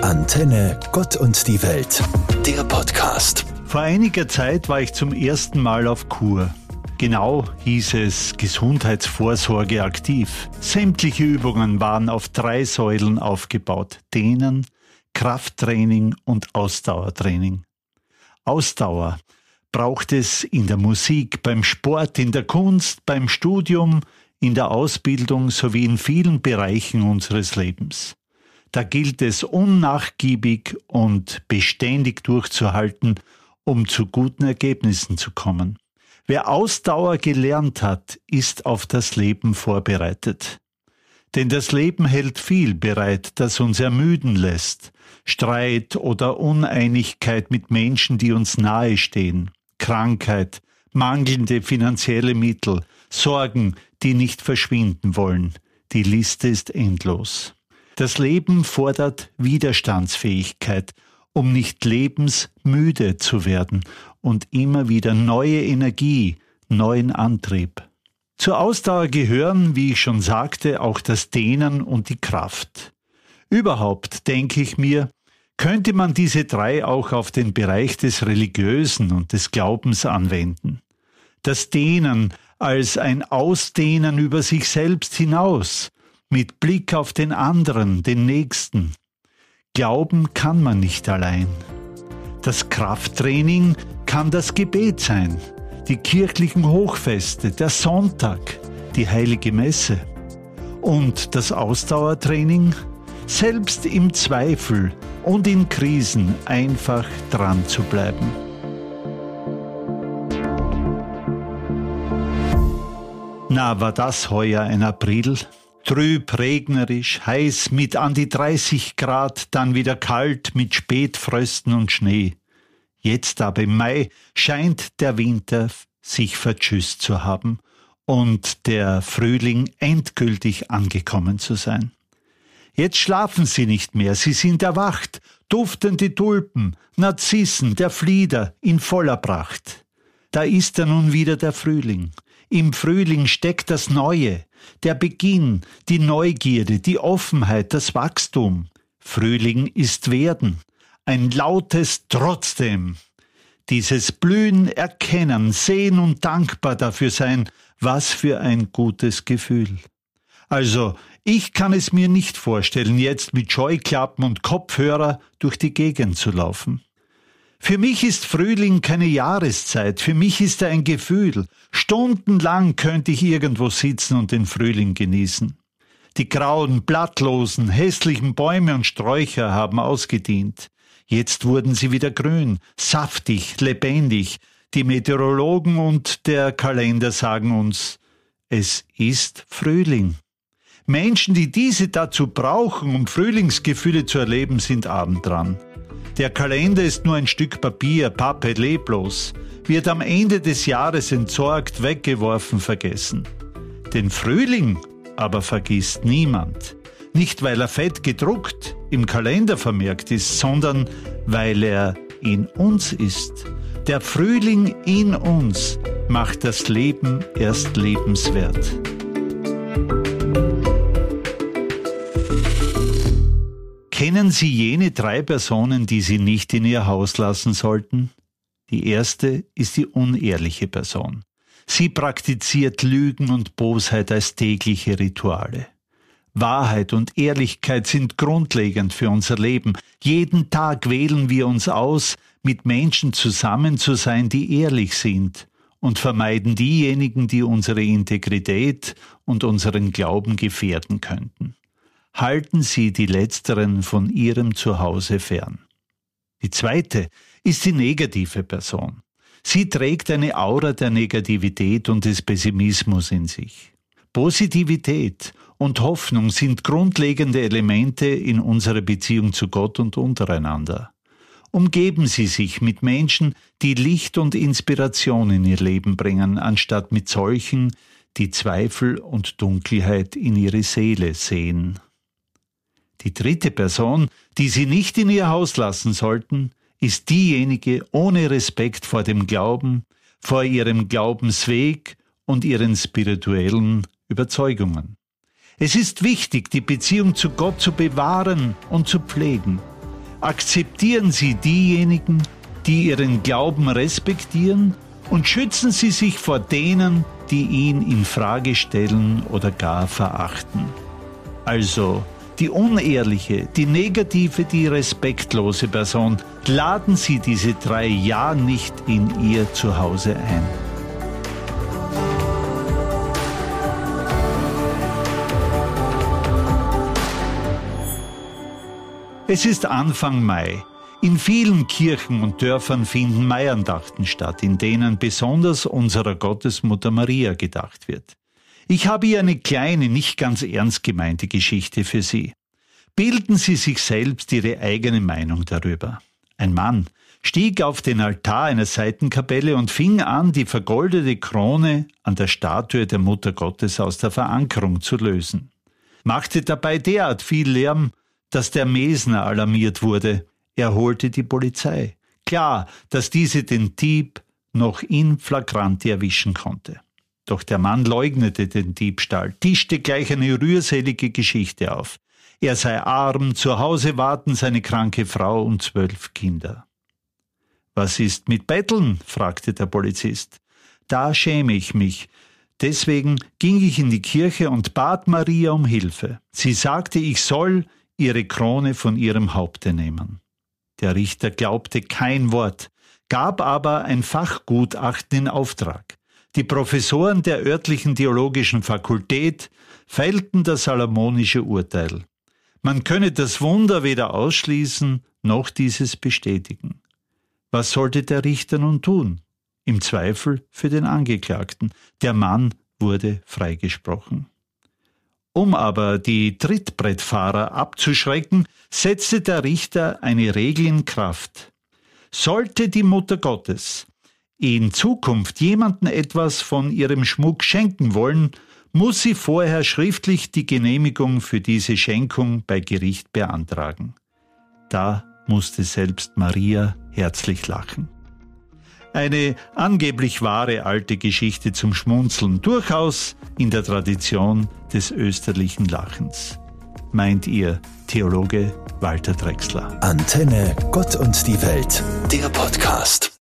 Antenne Gott und die Welt, der Podcast. Vor einiger Zeit war ich zum ersten Mal auf Kur. Genau hieß es Gesundheitsvorsorge aktiv. Sämtliche Übungen waren auf 3 Säulen aufgebaut: Dehnen, Krafttraining und Ausdauertraining. Ausdauer braucht es in der Musik, beim Sport, in der Kunst, beim Studium, in der Ausbildung sowie in vielen Bereichen unseres Lebens. Da gilt es unnachgiebig und beständig durchzuhalten, um zu guten Ergebnissen zu kommen. Wer Ausdauer gelernt hat, ist auf das Leben vorbereitet. Denn das Leben hält viel bereit, das uns ermüden lässt. Streit oder Uneinigkeit mit Menschen, die uns nahestehen. Krankheit, mangelnde finanzielle Mittel, Sorgen, die nicht verschwinden wollen. Die Liste ist endlos. Das Leben fordert Widerstandsfähigkeit, um nicht lebensmüde zu werden und immer wieder neue Energie, neuen Antrieb. Zur Ausdauer gehören, wie ich schon sagte, auch das Dehnen und die Kraft. Überhaupt, denke ich mir, könnte man diese 3 auch auf den Bereich des Religiösen und des Glaubens anwenden. Das Dehnen als ein Ausdehnen über sich selbst hinaus, mit Blick auf den anderen, den Nächsten. Glauben kann man nicht allein. Das Krafttraining kann das Gebet sein, die kirchlichen Hochfeste, der Sonntag, die heilige Messe. Und das Ausdauertraining? Selbst im Zweifel und in Krisen einfach dran zu bleiben. Na, war das heuer ein April? Trüb, regnerisch, heiß mit an die 30 Grad, dann wieder kalt mit Spätfrösten und Schnee. Jetzt aber im Mai scheint der Winter sich vertschüsst zu haben und der Frühling endgültig angekommen zu sein. Jetzt schlafen sie nicht mehr, sie sind erwacht, duftende Tulpen, Narzissen, der Flieder in voller Pracht. Da ist er nun wieder der Frühling. Im Frühling steckt das Neue, der Beginn, die Neugierde, die Offenheit, das Wachstum. Frühling ist Werden, ein lautes Trotzdem. Dieses Blühen, Erkennen, Sehen und dankbar dafür sein, was für ein gutes Gefühl. Also, ich kann es mir nicht vorstellen, jetzt mit Scheuklappen und Kopfhörer durch die Gegend zu laufen. Für mich ist Frühling keine Jahreszeit, für mich ist er ein Gefühl. Stundenlang könnte ich irgendwo sitzen und den Frühling genießen. Die grauen, blattlosen, hässlichen Bäume und Sträucher haben ausgedient. Jetzt wurden sie wieder grün, saftig, lebendig. Die Meteorologen und der Kalender sagen uns, es ist Frühling. Menschen, die diese dazu brauchen, um Frühlingsgefühle zu erleben, sind arm dran. Der Kalender ist nur ein Stück Papier, Pappe, leblos, wird am Ende des Jahres entsorgt, weggeworfen, vergessen. Den Frühling aber vergisst niemand. Nicht, weil er fett gedruckt im Kalender vermerkt ist, sondern weil er in uns ist. Der Frühling in uns macht das Leben erst lebenswert. Kennen Sie jene 3 Personen, die Sie nicht in Ihr Haus lassen sollten? Die erste ist die unehrliche Person. Sie praktiziert Lügen und Bosheit als tägliche Rituale. Wahrheit und Ehrlichkeit sind grundlegend für unser Leben. Jeden Tag wählen wir uns aus, mit Menschen zusammen zu sein, die ehrlich sind, und vermeiden diejenigen, die unsere Integrität und unseren Glauben gefährden könnten. Halten Sie die Letzteren von Ihrem Zuhause fern. Die zweite ist die negative Person. Sie trägt eine Aura der Negativität und des Pessimismus in sich. Positivität und Hoffnung sind grundlegende Elemente in unserer Beziehung zu Gott und untereinander. Umgeben Sie sich mit Menschen, die Licht und Inspiration in Ihr Leben bringen, anstatt mit solchen, die Zweifel und Dunkelheit in Ihre Seele sehen. Die dritte Person, die Sie nicht in Ihr Haus lassen sollten, ist diejenige ohne Respekt vor dem Glauben, vor ihrem Glaubensweg und ihren spirituellen Überzeugungen. Es ist wichtig, die Beziehung zu Gott zu bewahren und zu pflegen. Akzeptieren Sie diejenigen, die Ihren Glauben respektieren, und schützen Sie sich vor denen, die ihn in Frage stellen oder gar verachten. Also die unehrliche, die negative, die respektlose Person. Laden Sie diese 3 ja nicht in Ihr Zuhause ein. Es ist Anfang Mai. In vielen Kirchen und Dörfern finden Maiandachten statt, in denen besonders unserer Gottesmutter Maria gedacht wird. Ich habe hier eine kleine, nicht ganz ernst gemeinte Geschichte für Sie. Bilden Sie sich selbst Ihre eigene Meinung darüber. Ein Mann stieg auf den Altar einer Seitenkapelle und fing an, die vergoldete Krone an der Statue der Mutter Gottes aus der Verankerung zu lösen. Machte dabei derart viel Lärm, dass der Mesner alarmiert wurde. Er holte die Polizei. Klar, dass diese den Dieb noch in flagranti erwischen konnte. Doch der Mann leugnete den Diebstahl, tischte gleich eine rührselige Geschichte auf. Er sei arm, zu Hause warten seine kranke Frau und 12 Kinder. »Was ist mit Betteln?« fragte der Polizist. »Da schäme ich mich. Deswegen ging ich in die Kirche und bat Maria um Hilfe. Sie sagte, ich soll ihre Krone von ihrem Haupte nehmen.« Der Richter glaubte kein Wort, gab aber ein Fachgutachten in Auftrag. Die Professoren der örtlichen theologischen Fakultät fällten das salomonische Urteil. Man könne das Wunder weder ausschließen, noch dieses bestätigen. Was sollte der Richter nun tun? Im Zweifel für den Angeklagten. Der Mann wurde freigesprochen. Um aber die Trittbrettfahrer abzuschrecken, setzte der Richter eine Regel in Kraft. Sollte die Mutter Gottes in Zukunft jemandem etwas von ihrem Schmuck schenken wollen, muss sie vorher schriftlich die Genehmigung für diese Schenkung bei Gericht beantragen. Da musste selbst Maria herzlich lachen. Eine angeblich wahre alte Geschichte zum Schmunzeln, durchaus in der Tradition des österlichen Lachens. Meint Ihr Theologe Walter Drechsler. Antenne Gott und die Welt, der Podcast.